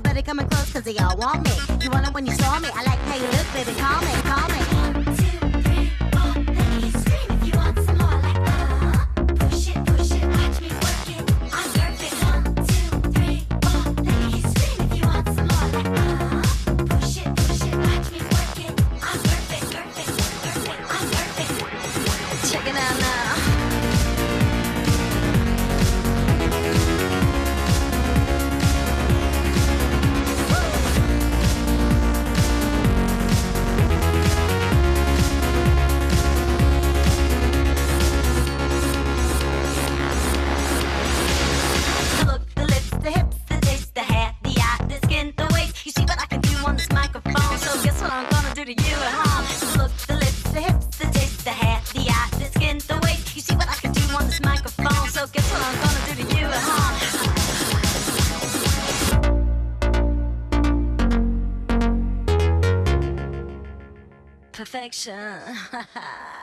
Everybody coming close cause they all want me. You want it when you saw me. I like how you look, baby. Call me, call me. 1, 2, 3, 4. Let me scream if you want some more. Like push it, watch me work it. I'm perfect. 1, 2, 3, 4. Let me scream if you want some more. Like push it, watch me work it. I'm perfect. I'm perfect. Check it out now. Perfection.